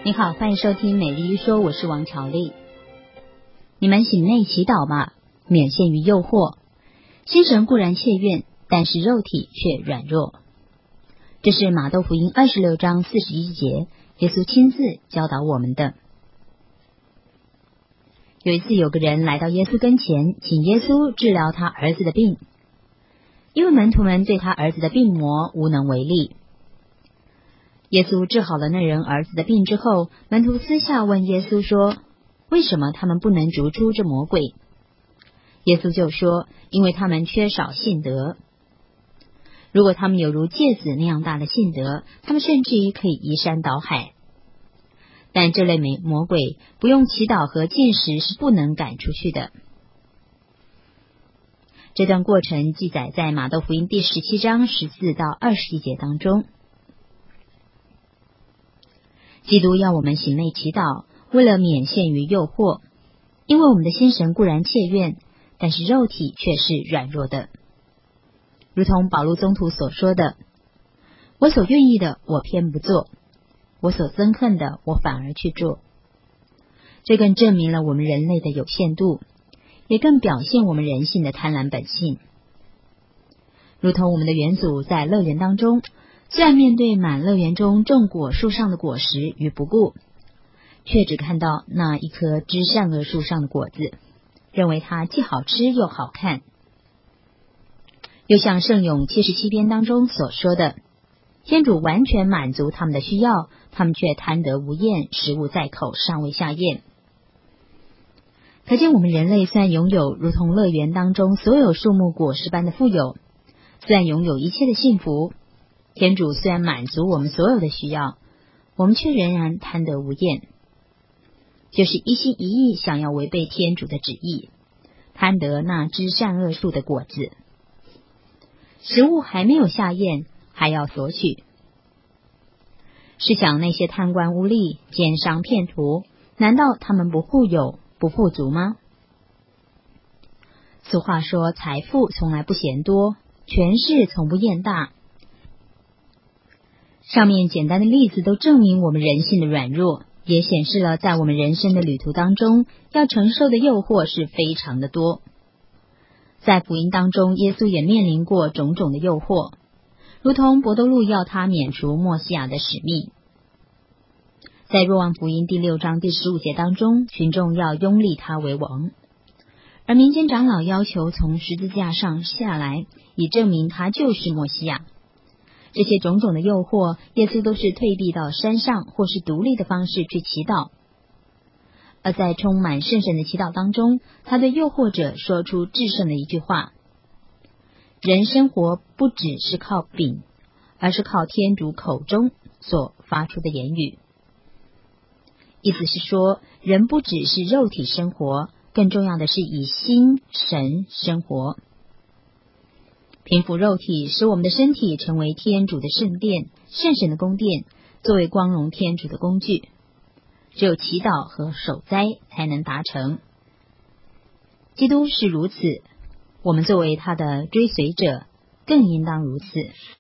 你好，欢迎收听每日一说，我是王乔丽。你们醒内祈祷吧，免陷于诱惑。心神固然切愿，但是肉体却软弱。这是马窦福音26章41节，耶稣亲自教导我们的。有一次，有个人来到耶稣跟前，请耶稣治疗他儿子的病，因为门徒们对他儿子的病魔无能为力。耶稣治好了那人儿子的病之后，门徒私下问耶稣说，为什么他们不能逐出这魔鬼？耶稣就说，因为他们缺少信德。如果他们有如芥子那样大的信德，他们甚至于可以移山倒海。但这类魔鬼不用祈祷和禁食是不能赶出去的。这段过程记载在马窦福音第17章14到21节当中。基督要我们行内祈祷，为了免陷于诱惑，因为我们的心神固然切愿，但是肉体却是软弱的。如同保禄宗徒所说的，我所愿意的我偏不做，我所憎恨的我反而去做。这更证明了我们人类的有限度，也更表现我们人性的贪婪本性。如同我们的元祖在乐园当中，虽然面对满乐园中种果树上的果实与不顾，却只看到那一棵知善恶树上的果子，认为它既好吃又好看。又像圣咏77篇当中所说的，天主完全满足他们的需要，他们却贪得无厌，食物在口尚未下咽。可见我们人类虽然拥有如同乐园当中所有树木果实般的富有，虽然拥有一切的幸福，天主虽然满足我们所有的需要，我们却仍然贪得无厌，就是一心一意想要违背天主的旨意，贪得那知善恶树的果子。食物还没有下咽，还要索取。试想那些贪官污吏、奸商骗徒，难道他们不富有、不富足吗？俗话说，财富从来不嫌多，权势从不厌大。上面简单的例子都证明我们人性的软弱，也显示了在我们人生的旅途当中，要承受的诱惑是非常的多。在福音当中，耶稣也面临过种种的诱惑，如同伯多禄要他免除默西亚的使命。在若望福音第6章第15节当中，群众要拥立他为王，而民间长老要求从十字架上下来，以证明他就是默西亚。这些种种的诱惑，耶稣都是退避到山上或是独立的方式去祈祷。而在充满圣神的祈祷当中，他对诱惑者说出至圣的一句话：人生活不只是靠饼，而是靠天主口中所发出的言语。意思是说，人不只是肉体生活，更重要的是以心神生活。平服肉体，使我们的身体成为天主的圣殿、圣神的宫殿，作为光荣天主的工具。只有祈祷和守斋才能达成。基督是如此，我们作为他的追随者，更应当如此。